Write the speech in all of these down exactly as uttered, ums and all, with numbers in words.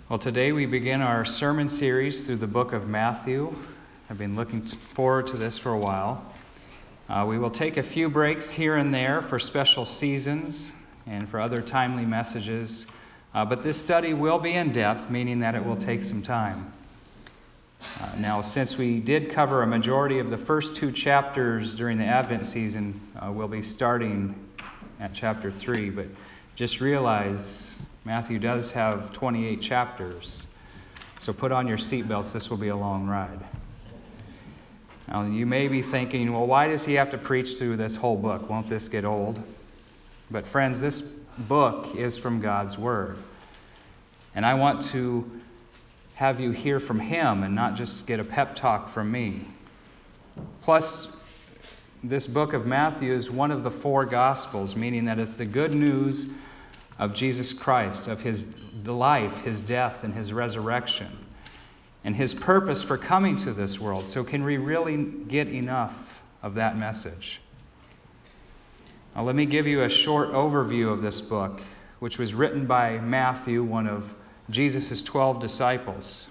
Well, today we begin our sermon series through the book of Matthew. I've been looking forward to this for a while. Uh, we will take a few breaks here and there for special seasons and for other timely messages, uh, but this study will be in depth, meaning that it will take some time. Uh, now, since we did cover a majority of the first two chapters during the Advent season, uh, we'll be starting at chapter three, but just realize Matthew does have twenty-eight chapters, so put on your seatbelts, this will be a long ride. Now, you may be thinking, well, why does he have to preach through this whole book? Won't this get old? But friends, this book is from God's Word, and I want to have you hear from him and not just get a pep talk from me. Plus, this book of Matthew is one of the four Gospels, meaning that it's the good news of Jesus Christ, of his life, his death, and his resurrection, and his purpose for coming to this world. So can we really get enough of that message? Now, let me give you a short overview of this book, which was written by Matthew, one of Jesus' twelve disciples.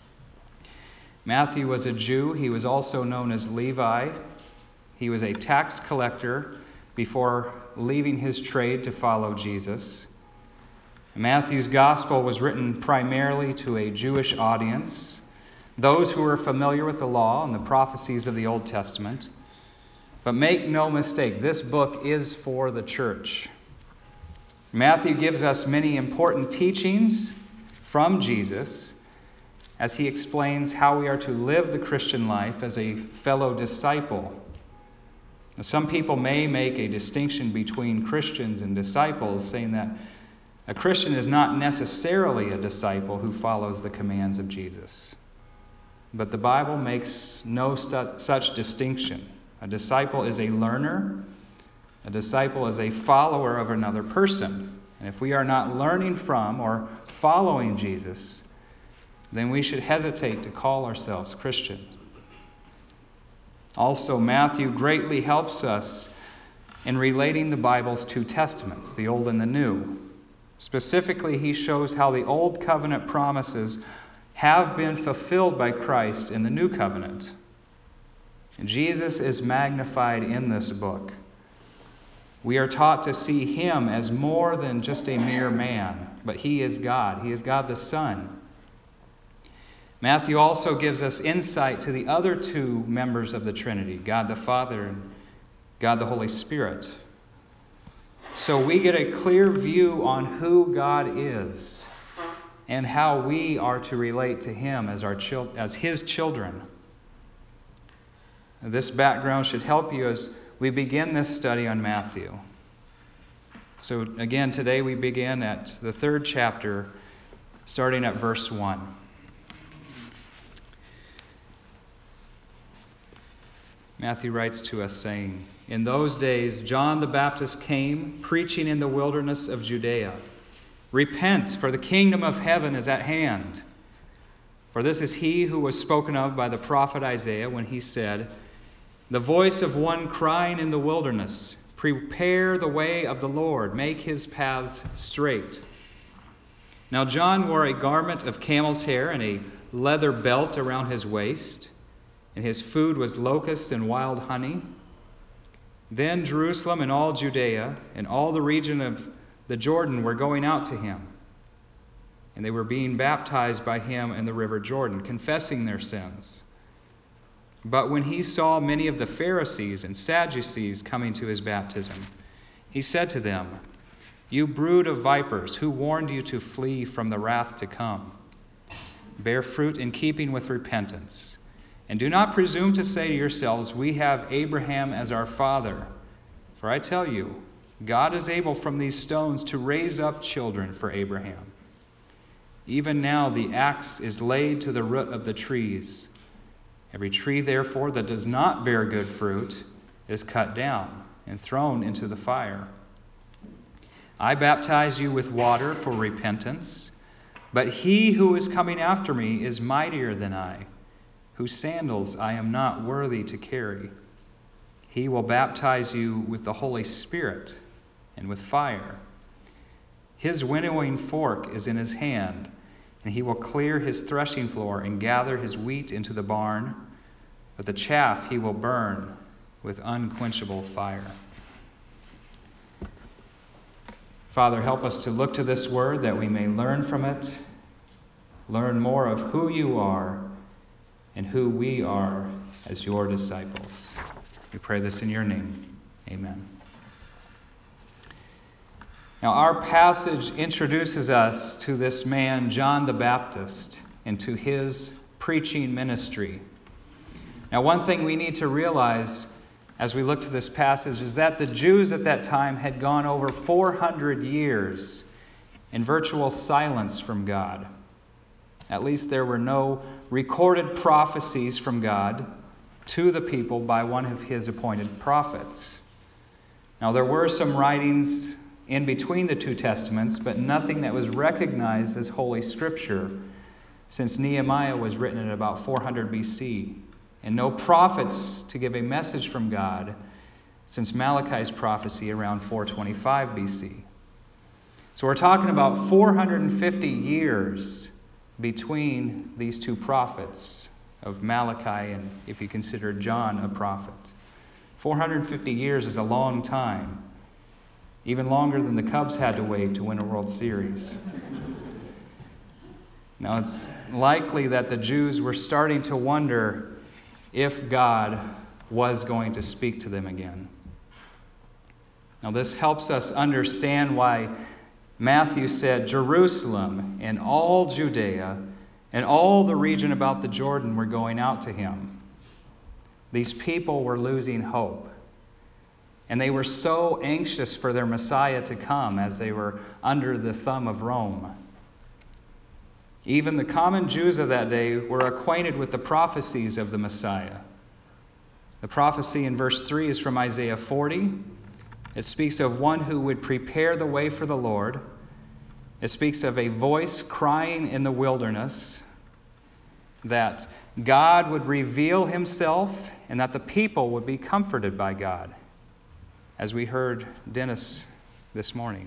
Matthew was a Jew. He was also known as Levi. He was a tax collector before leaving his trade to follow Jesus. Matthew's gospel was written primarily to a Jewish audience, those who were familiar with the law and the prophecies of the Old Testament. But make no mistake, this book is for the church. Matthew gives us many important teachings from Jesus as he explains how we are to live the Christian life as a fellow disciple. Now, some people may make a distinction between Christians and disciples, saying that a Christian is not necessarily a disciple who follows the commands of Jesus. But the Bible makes no stu- such distinction. A disciple is a learner. A disciple is a follower of another person. And if we are not learning from or following Jesus, then we should hesitate to call ourselves Christians. Also, Matthew greatly helps us in relating the Bible's two testaments, the Old and the New. Specifically, he shows how the Old Covenant promises have been fulfilled by Christ in the New Covenant. And Jesus is magnified in this book. We are taught to see him as more than just a mere man, but he is God. He is God the Son. Matthew also gives us insight to the other two members of the Trinity, God the Father and God the Holy Spirit. So we get a clear view on who God is and how we are to relate to him as our chil- as his children. This background should help you as we begin this study on Matthew. So again, today we begin at the third chapter, starting at verse one. Matthew writes to us saying, "In those days John the Baptist came, preaching in the wilderness of Judea, 'Repent, for the kingdom of heaven is at hand.' For this is he who was spoken of by the prophet Isaiah when he said, 'The voice of one crying in the wilderness, prepare the way of the Lord, make his paths straight.' Now John wore a garment of camel's hair and a leather belt around his waist, and his food was locusts and wild honey. Then Jerusalem and all Judea and all the region of the Jordan were going out to him, and they were being baptized by him in the river Jordan, confessing their sins. But when he saw many of the Pharisees and Sadducees coming to his baptism, he said to them, 'You brood of vipers, who warned you to flee from the wrath to come? Bear fruit in keeping with repentance. And do not presume to say to yourselves, we have Abraham as our father. For I tell you, God is able from these stones to raise up children for Abraham. Even now the axe is laid to the root of the trees. Every tree, therefore, that does not bear good fruit is cut down and thrown into the fire. I baptize you with water for repentance, but he who is coming after me is mightier than I, whose sandals I am not worthy to carry. He will baptize you with the Holy Spirit and with fire. His winnowing fork is in his hand, and he will clear his threshing floor and gather his wheat into the barn, but the chaff he will burn with unquenchable fire. Father, help us to look to this word that we may learn from it, learn more of who you are and who we are as your disciples. We pray this in your name. Amen. Now, our passage introduces us to this man, John the Baptist, and to his preaching ministry. Now, one thing we need to realize as we look to this passage is that the Jews at that time had gone over four hundred years in virtual silence from God. At least there were no recorded prophecies from God to the people by one of his appointed prophets. Now, there were some writings in between the two testaments, but nothing that was recognized as Holy Scripture, since Nehemiah was written at about four hundred B C, and no prophets to give a message from God, since Malachi's prophecy around four twenty-five B C. So we're talking about four hundred fifty years between these two prophets of Malachi, and if you consider John a prophet. four hundred fifty years is a long time, even longer than the Cubs had to wait to win a World Series. Now, it's likely that the Jews were starting to wonder if God was going to speak to them again. Now, this helps us understand why Matthew said Jerusalem and all Judea and all the region about the Jordan were going out to him. These people were losing hope. And they were so anxious for their Messiah to come as they were under the thumb of Rome. Even the common Jews of that day were acquainted with the prophecies of the Messiah. The prophecy in verse three is from Isaiah forty. It speaks of one who would prepare the way for the Lord. It speaks of a voice crying in the wilderness, that God would reveal himself and that the people would be comforted by God, as we heard Dennis this morning.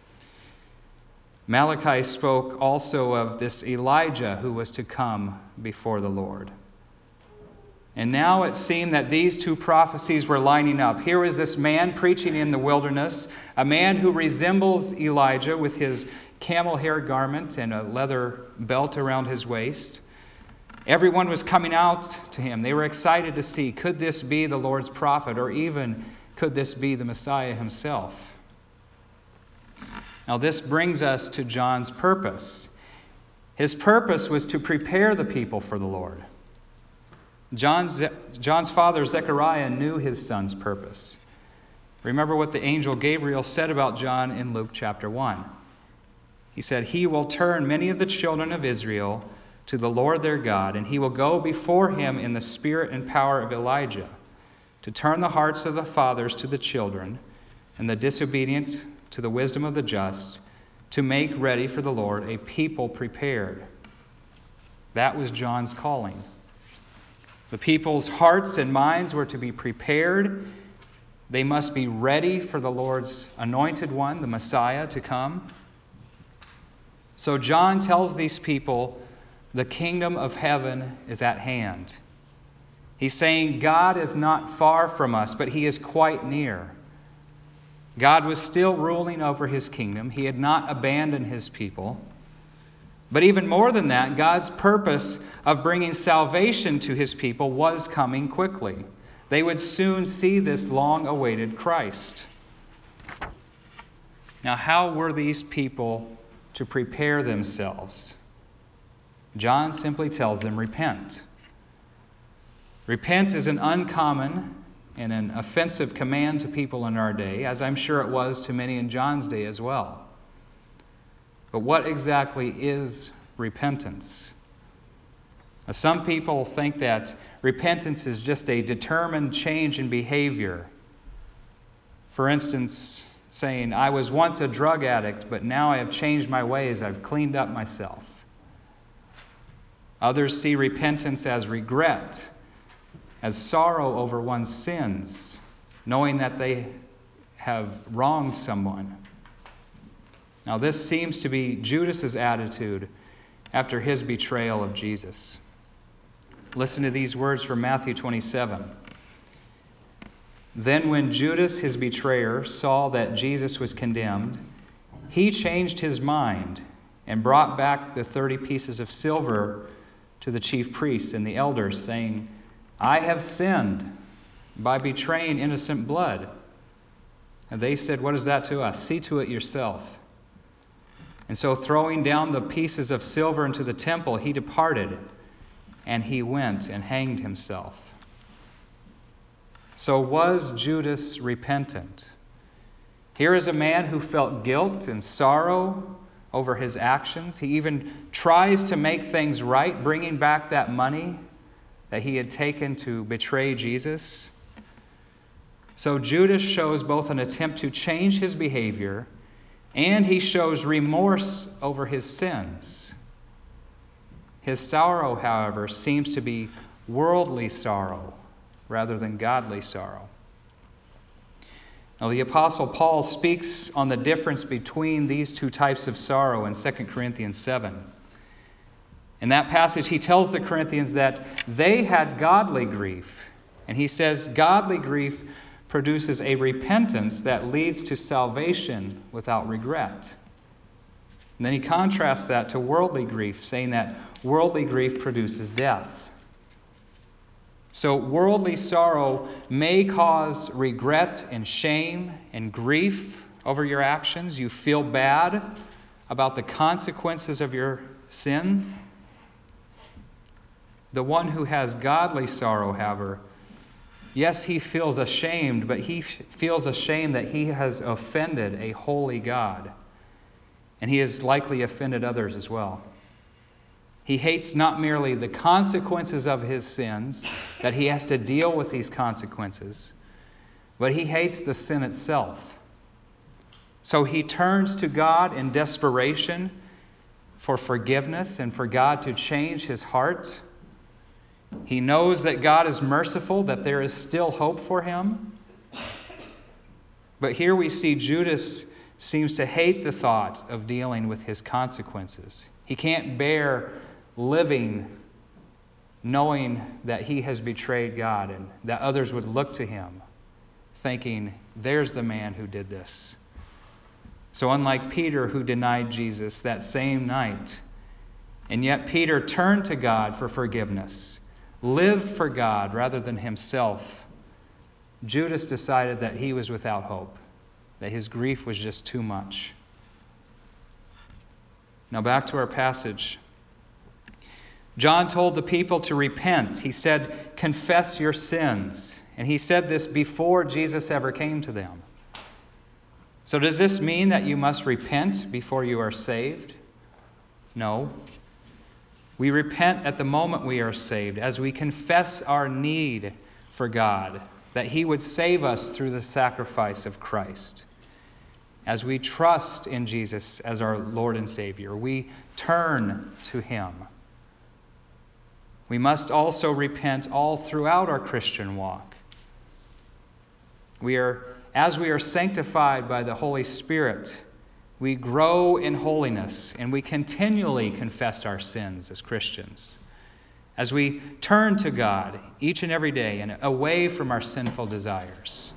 Malachi spoke also of this Elijah who was to come before the Lord. And now it seemed that these two prophecies were lining up. Here was this man preaching in the wilderness, a man who resembles Elijah with his camel hair garment and a leather belt around his waist. Everyone was coming out to him. They were excited to see, could this be the Lord's prophet, or even could this be the Messiah himself? Now, this brings us to John's purpose. His purpose was to prepare the people for the Lord. John's, John's father, Zechariah, knew his son's purpose. Remember what the angel Gabriel said about John in Luke chapter one. He said, "He will turn many of the children of Israel to the Lord their God, and he will go before him in the spirit and power of Elijah, to turn the hearts of the fathers to the children, and the disobedient to the wisdom of the just, to make ready for the Lord a people prepared." That was John's calling. The people's hearts and minds were to be prepared. They must be ready for the Lord's anointed one, the Messiah, to come. So John tells these people the kingdom of heaven is at hand. He's saying God is not far from us, but he is quite near. God was still ruling over his kingdom. He had not abandoned his people. But even more than that, God's purpose of bringing salvation to his people was coming quickly. They would soon see this long-awaited Christ. Now, how were these people to prepare themselves? John simply tells them, repent. Repent is an uncommon and an offensive command to people in our day, as I'm sure it was to many in John's day as well. But what exactly is repentance? Now, some people think that repentance is just a determined change in behavior. For instance, saying, I was once a drug addict, but now I have changed my ways. I've cleaned up myself. Others see repentance as regret, as sorrow over one's sins, knowing that they have wronged someone. Now, this seems to be Judas's attitude after his betrayal of Jesus. Listen to these words from Matthew twenty-seven. Then when Judas, his betrayer, saw that Jesus was condemned, he changed his mind and brought back the thirty pieces of silver to the chief priests and the elders, saying, I have sinned by betraying innocent blood. And they said, what is that to us? See to it yourself. And so throwing down the pieces of silver into the temple, he departed, and he went and hanged himself. So was Judas repentant? Here is a man who felt guilt and sorrow over his actions. He even tries to make things right, bringing back that money that he had taken to betray Jesus. So Judas shows both an attempt to change his behavior, and he shows remorse over his sins. His sorrow, however, seems to be worldly sorrow rather than godly sorrow. Now, the Apostle Paul speaks on the difference between these two types of sorrow in Second Corinthians seven. In that passage, he tells the Corinthians that they had godly grief. And he says godly grief produces a repentance that leads to salvation without regret. And then he contrasts that to worldly grief, saying that worldly grief produces death. So worldly sorrow may cause regret and shame and grief over your actions. You feel bad about the consequences of your sin. The one who has godly sorrow, however, yes, he feels ashamed, but he feels ashamed that he has offended a holy God. And he has likely offended others as well. He hates not merely the consequences of his sins, that he has to deal with these consequences, but he hates the sin itself. So he turns to God in desperation for forgiveness and for God to change his heart. He knows that God is merciful, that there is still hope for him. But here we see Judas seems to hate the thought of dealing with his consequences. He can't bear living knowing that he has betrayed God and that others would look to him thinking, there's the man who did this. So unlike Peter, who denied Jesus that same night, and yet Peter turned to God for forgiveness, lived for God rather than himself, Judas decided that he was without hope, that his grief was just too much. Now back to our passage. John told the people to repent. He said, confess your sins. And he said this before Jesus ever came to them. So does this mean that you must repent before you are saved? No. We repent at the moment we are saved, as we confess our need for God, that he would save us through the sacrifice of Christ. As we trust in Jesus as our Lord and Savior, we turn to him. We must also repent all throughout our Christian walk. We are, as we are sanctified by the Holy Spirit, we grow in holiness and we continually confess our sins as Christians. As we turn to God each and every day and away from our sinful desires.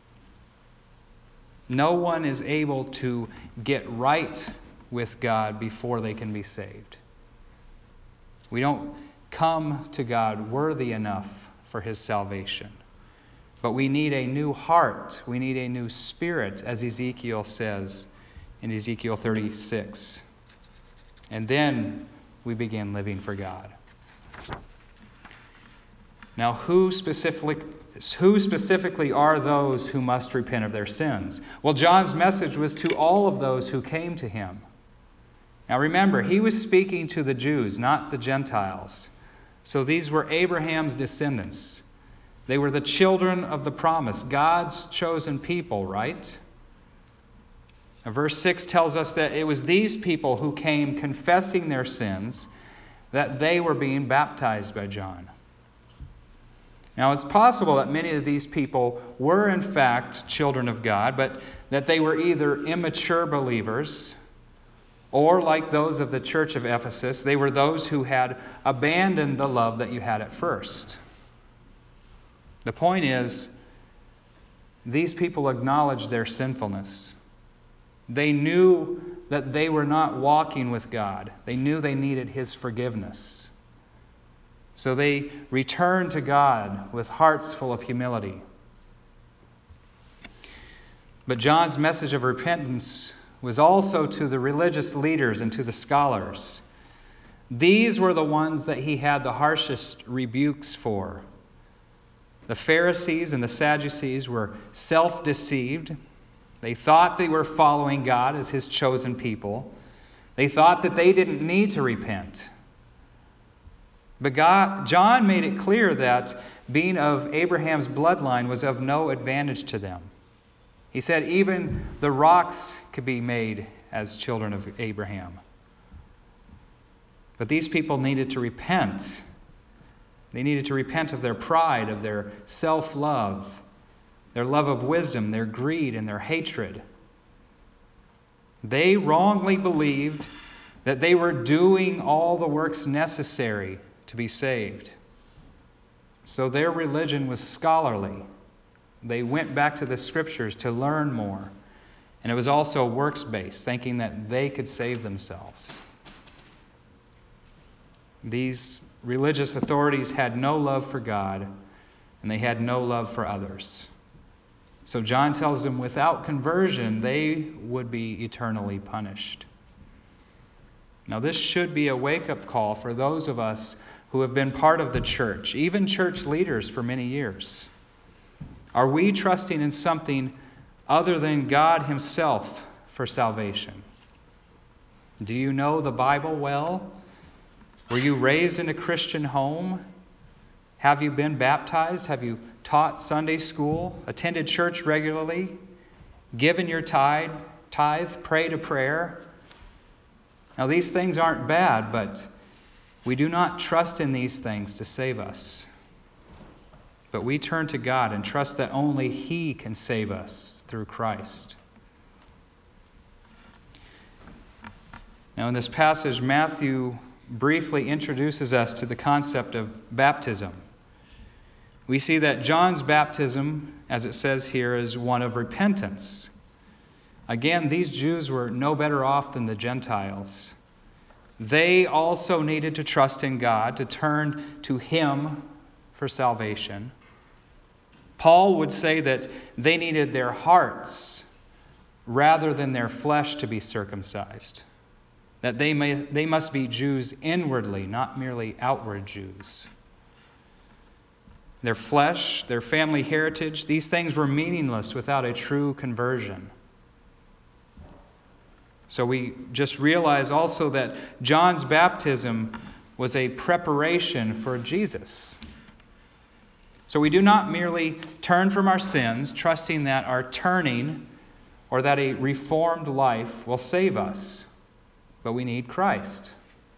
No one is able to get right with God before they can be saved. We don't come to God worthy enough for his salvation. But we need a new heart. We need a new spirit, as Ezekiel says in Ezekiel thirty-six. And then we begin living for God. Now, who specifically, who specifically are those who must repent of their sins? Well, John's message was to all of those who came to him. Now remember, he was speaking to the Jews, not the Gentiles. So these were Abraham's descendants. They were the children of the promise, God's chosen people, right? Now, verse six tells us that it was these people who came confessing their sins that they were being baptized by John. Now, it's possible that many of these people were, in fact, children of God, but that they were either immature believers Or like those of the church of Ephesus, they were those who had abandoned the love that you had at first. The point is, these people acknowledged their sinfulness. They knew that they were not walking with God. They knew they needed His forgiveness. So they returned to God with hearts full of humility. But John's message of repentance was also to the religious leaders and to the scholars. These were the ones that he had the harshest rebukes for. The Pharisees and the Sadducees were self-deceived. They thought they were following God as His chosen people. They thought that they didn't need to repent. But God, John made it clear that being of Abraham's bloodline was of no advantage to them. He said even the rocks could be made as children of Abraham. But these people needed to repent. They needed to repent of their pride, of their self-love, their love of wisdom, their greed, and their hatred. They wrongly believed that they were doing all the works necessary to be saved. So their religion was scholarly. They went back to the Scriptures to learn more. And it was also works-based, thinking that they could save themselves. These religious authorities had no love for God, and they had no love for others. So John tells them without conversion, they would be eternally punished. Now this should be a wake-up call for those of us who have been part of the church, even church leaders for many years. Are we trusting in something other than God Himself for salvation? Do you know the Bible well? Were you raised in a Christian home? Have you been baptized? Have you taught Sunday school? Attended church regularly? Given your tithe? Tithe? Prayed a prayer? Now these things aren't bad, but we do not trust in these things to save us. But we turn to God and trust that only He can save us through Christ. Now in this passage, Matthew briefly introduces us to the concept of baptism. We see that John's baptism, as it says here, is one of repentance. Again, these Jews were no better off than the Gentiles. They also needed to trust in God, to turn to Him for salvation. Paul would say that they needed their hearts rather than their flesh to be circumcised. That they may they must be Jews inwardly, not merely outward Jews. Their flesh, their family heritage, these things were meaningless without a true conversion. So we just realize also that John's baptism was a preparation for Jesus. So we do not merely turn from our sins, trusting that our turning or that a reformed life will save us, but we need Christ.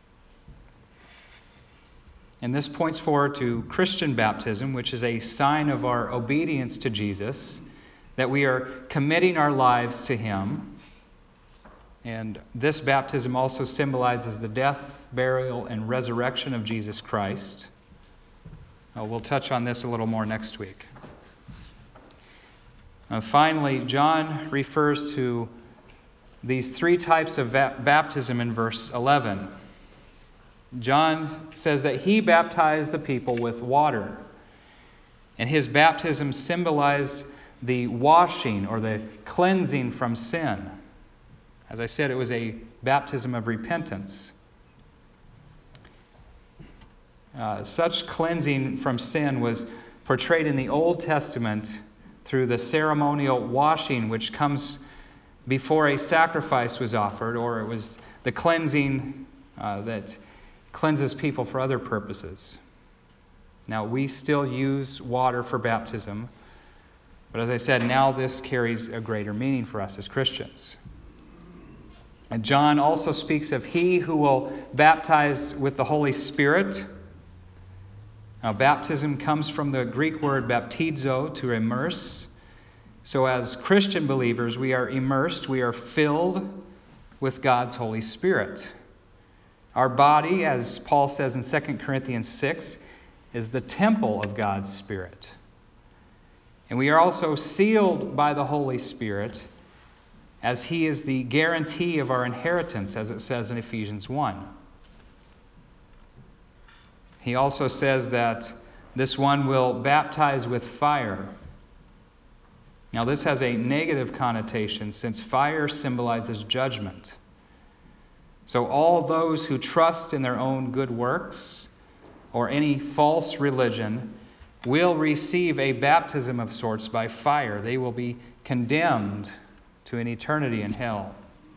And this points forward to Christian baptism, which is a sign of our obedience to Jesus, that we are committing our lives to Him. And this baptism also symbolizes the death, burial, and resurrection of Jesus Christ. Uh, we'll touch on this a little more next week. Uh, finally, John refers to these three types of va- baptism in verse eleven. John says that he baptized the people with water, and his baptism symbolized the washing or the cleansing from sin. As I said, it was a baptism of repentance. Uh, such cleansing from sin was portrayed in the Old Testament through the ceremonial washing which comes before a sacrifice was offered, or it was the cleansing uh, that cleanses people for other purposes. Now, we still use water for baptism, but as I said, now this carries a greater meaning for us as Christians. And John also speaks of he who will baptize with the Holy Spirit. Now, baptism comes from the Greek word baptizo, to immerse. So as Christian believers, we are immersed, we are filled with God's Holy Spirit. Our body, as Paul says in Second Corinthians six, is the temple of God's Spirit. And we are also sealed by the Holy Spirit, as He is the guarantee of our inheritance, as it says in Ephesians one. He also says that this one will baptize with fire. Now, this has a negative connotation, since fire symbolizes judgment. So all those who trust in their own good works or any false religion will receive a baptism of sorts by fire. They will be condemned to an eternity in hell.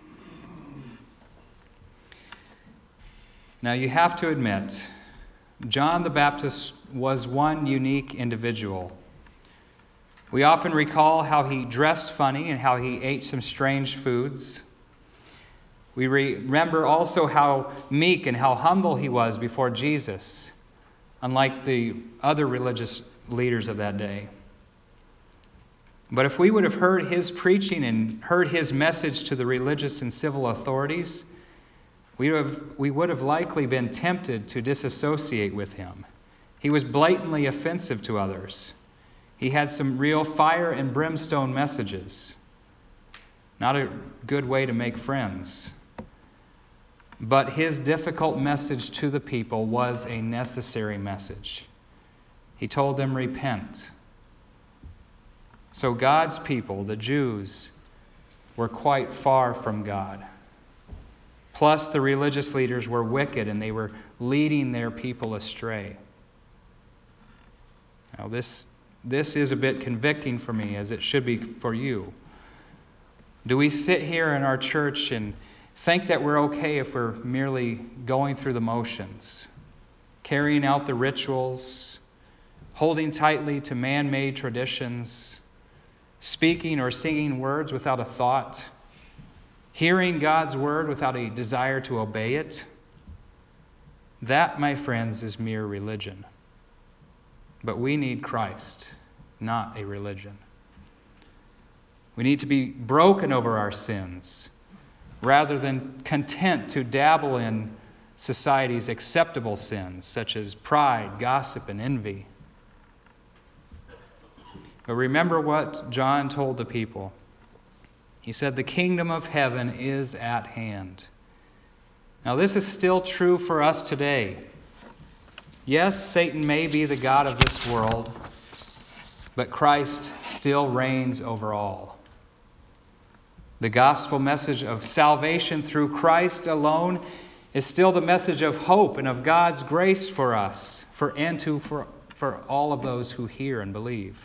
Now, you have to admit, John the Baptist was one unique individual. We often recall how he dressed funny and how he ate some strange foods. We remember also how meek and how humble he was before Jesus, unlike the other religious leaders of that day. But if we would have heard his preaching and heard his message to the religious and civil authorities, we would have, we would have likely been tempted to disassociate with him. He was blatantly offensive to others. He had some real fire and brimstone messages. Not a good way to make friends. But his difficult message to the people was a necessary message. He told them, repent. So God's people, the Jews, were quite far from God. Plus, the religious leaders were wicked and they were leading their people astray. Now, this, this is a bit convicting for me, as it should be for you. Do we sit here in our church and think that we're okay if we're merely going through the motions, carrying out the rituals, holding tightly to man-made traditions, speaking or singing words without a thought, hearing God's word without a desire to obey it? That, my friends, is mere religion. But we need Christ, not a religion. We need to be broken over our sins, rather than content to dabble in society's acceptable sins, such as pride, gossip, and envy. But remember what John told the people. He said, the kingdom of heaven is at hand. Now, this is still true for us today. Yes, Satan may be the god of this world, but Christ still reigns over all. The gospel message of salvation through Christ alone is still the message of hope and of God's grace for us, for and to for, for all of those who hear and believe.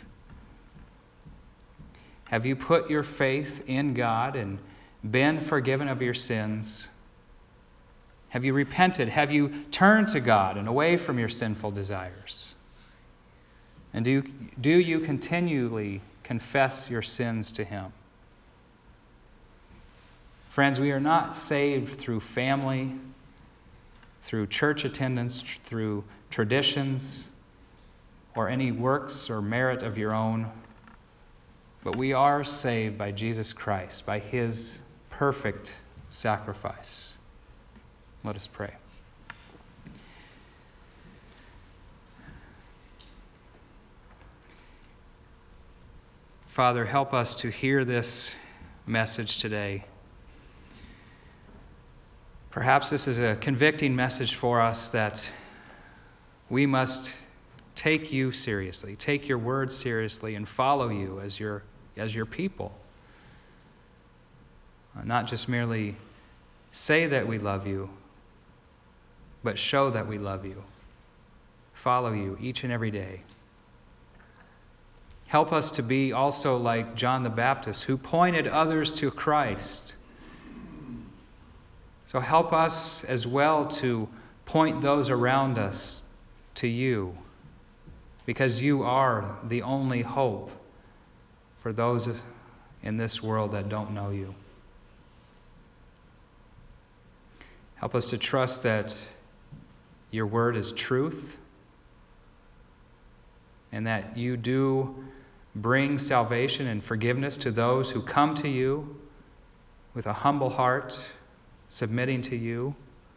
Have you put your faith in God and been forgiven of your sins? Have you repented? Have you turned to God and away from your sinful desires? And do, do you continually confess your sins to Him? Friends, we are not saved through family, through church attendance, through traditions, or any works or merit of your own. But we are saved by Jesus Christ, by His perfect sacrifice. Let us pray. Father, help us to hear this message today. Perhaps this is a convicting message for us that we must take you seriously, take your word seriously, and follow you as your as your people. Not just merely say that we love you, but show that we love you. Follow you each and every day. Help us to be also like John the Baptist, who pointed others to Christ. So help us as well to point those around us to you, because you are the only hope for those in this world that don't know you. Help us to trust that your word is truth, and that you do bring salvation and forgiveness to those who come to you with a humble heart submitting to you.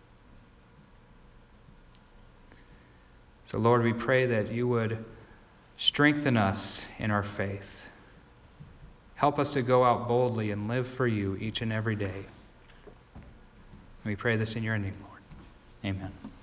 So, Lord, we pray that you would strengthen us in our faith. Help us to go out boldly and live for you each and every day. We pray this in your name, Lord. Amen.